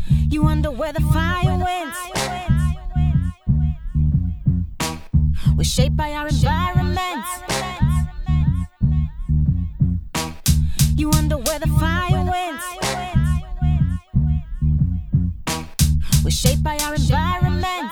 You wonder where the fire went. We're shaped by our environment. You wonder where the fire went. We're shaped by our environment.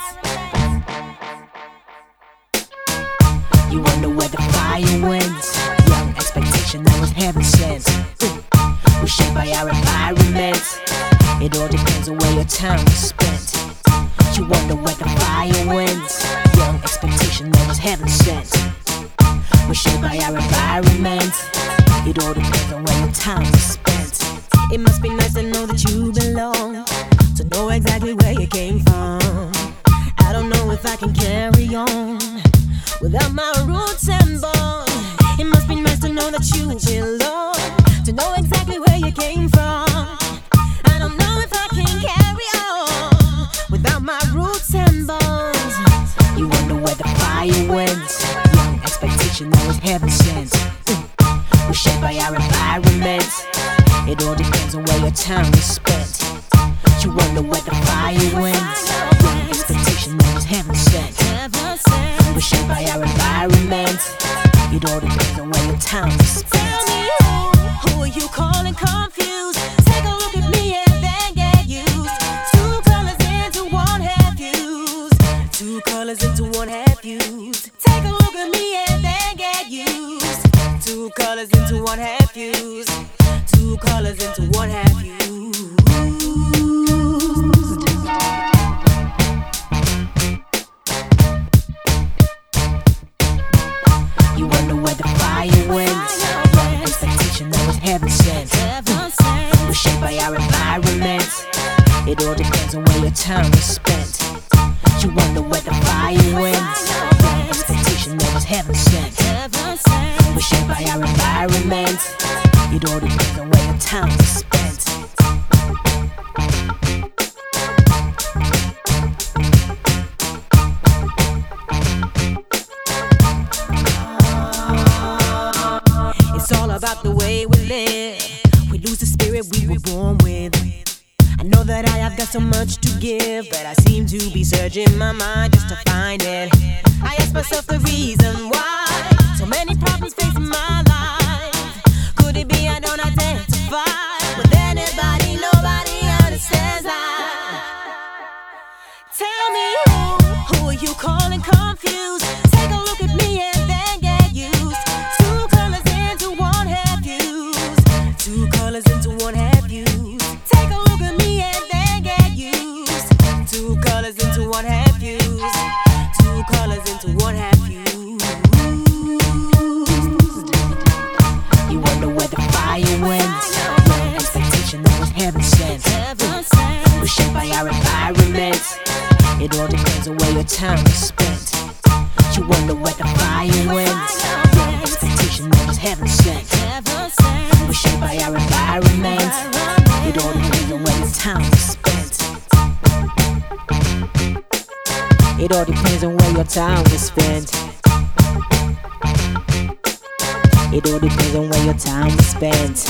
You wonder where the fire went. Young expectation that was heaven sent. We're shaped by our environment. It all depends on where your time was spent. You wonder where the fire went. Young expectation that was heaven sent. We're shaped by our environment. It all depends on where your time was spent. It must be nice to know that you belong, to know exactly where you came from. I don't know if I can carry on without my roots and bone. It must be nice to know that you belong, to know exactly where you came from. I don't know if I can carry on without my roots and bones. You wonder where the fire went. Young expectation that was heaven sent. We're shaped by our environment. It all depends on where your time is spent. You wonder where the fire went. Young expectation that was heaven sent. We're shaped by our environment. It all depends on where your time is spent. Tell me who are you calling confused? Take a look at me and then get used. Two colors into one half used. Two colors into one half used. Take a look at me and then get used. Two colors into one half used. Two colors into one half used. You wonder where the fire went. Young expectation that was heaven sent. We're shaped by our environment. It all depends on where your time is spent. You wonder where the fire went. Young expectation that was heaven sent. We're shaped by our environment. It all depends on where your time is spent. It's all about the way we live. We lose the spirit we were born with. I know that I have got so much to give, but I seem to be searching my mind just to find it. I ask myself the reason why so many problems facing my life. Could it be I don't identify with anybody? Nobody understands that. Tell me who are you calling confused? Take a look at me and then get used. Two colors into one half used. Two colors into one half used. Take a look at me and then get used. Two colors into one half used. Two colors into one half used. You wonder where the fire went. Young expectation that was heaven sent. We're shaped by our environment. It all depends on where your time is spent. You wonder where the fire went. Young expectation that was heaven sent. We're shaped by our environment. It all depends on where your time is spent. It all depends on where your time is spent. It all depends on where your time is spent.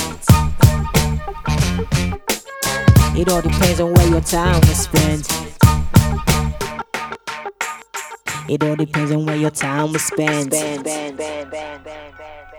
It all depends on where your time is spent. It all depends on where your time was spent.